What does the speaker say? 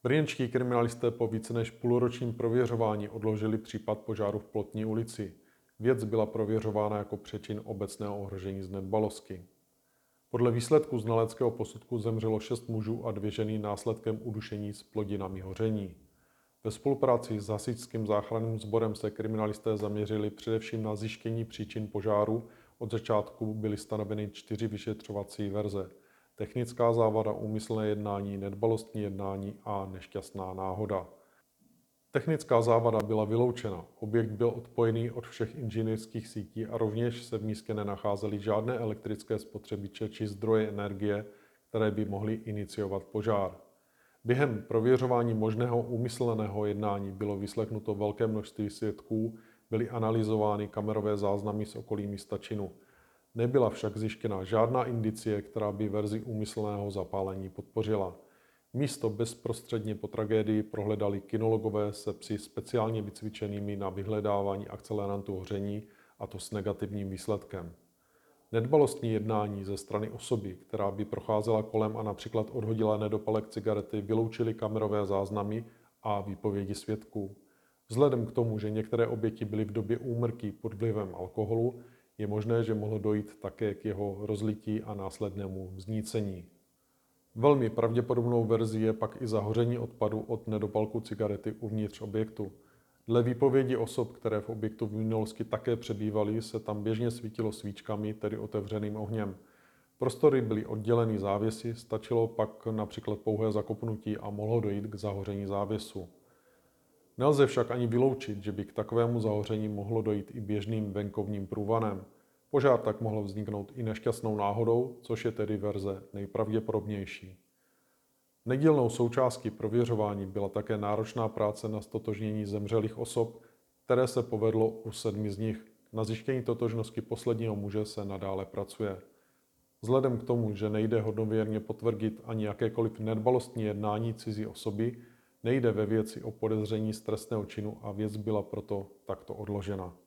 Brněnští kriminalisté po více než půlročním prověřování odložili případ požáru v Plotní ulici. Věc byla prověřována jako přečin obecného ohrožení z nedbalosti. Podle výsledku znaleckého posudku zemřelo 6 mužů a 2 ženy následkem udušení s plodinami hoření. Ve spolupráci s hasičským záchranným sborem se kriminalisté zaměřili především na zjištění příčin požáru. Od začátku byly stanoveny 4 vyšetřovací verze. Technická závada, úmyslné jednání, nedbalostní jednání a nešťastná náhoda. Technická závada byla vyloučena, objekt byl odpojený od všech inženýrských sítí a rovněž se v místě nenacházely žádné elektrické spotřebiče či zdroje energie, které by mohly iniciovat požár. Během prověřování možného úmyslného jednání bylo vyslechnuto velké množství svědků, byly analyzovány kamerové záznamy z okolí místa činu. Nebyla však zjištěna žádná indicie, která by verzi úmyslného zapálení podpořila. Místo bezprostředně po tragédii prohledali kynologové se psy speciálně vycvičenými na vyhledávání akcelerantů hoření, a to s negativním výsledkem. Nedbalostní jednání ze strany osoby, která by procházela kolem a například odhodila nedopalek cigarety, vyloučily kamerové záznamy a výpovědi svědků. Vzhledem k tomu, že některé oběti byly v době úmrtí pod vlivem alkoholu, je možné, že mohlo dojít také k jeho rozlití a následnému vznícení. Velmi pravděpodobnou verzí je pak i zahoření odpadu od nedopalku cigarety uvnitř objektu. Dle výpovědi osob, které v objektu v minulosti také přebývaly, se tam běžně svítilo svíčkami, tedy otevřeným ohněm. Prostory byly odděleny závěsy, stačilo pak například pouhé zakopnutí a mohlo dojít k zahoření závěsu. Nelze však ani vyloučit, že by k takovému zahoření mohlo dojít i běžným venkovním průvanem. Požár tak mohl vzniknout i nešťastnou náhodou, což je tedy verze nejpravděpodobnější. Nedílnou součástí prověřování byla také náročná práce na ztotožnění zemřelých osob, které se povedlo u 7 z nich. Na zjištění totožnosti posledního muže se nadále pracuje. Vzhledem k tomu, že nejde hodnověrně potvrdit ani jakékoliv nedbalostní jednání cizí osoby, nejde ve věci o podezření z trestného činu a věc byla proto takto odložena.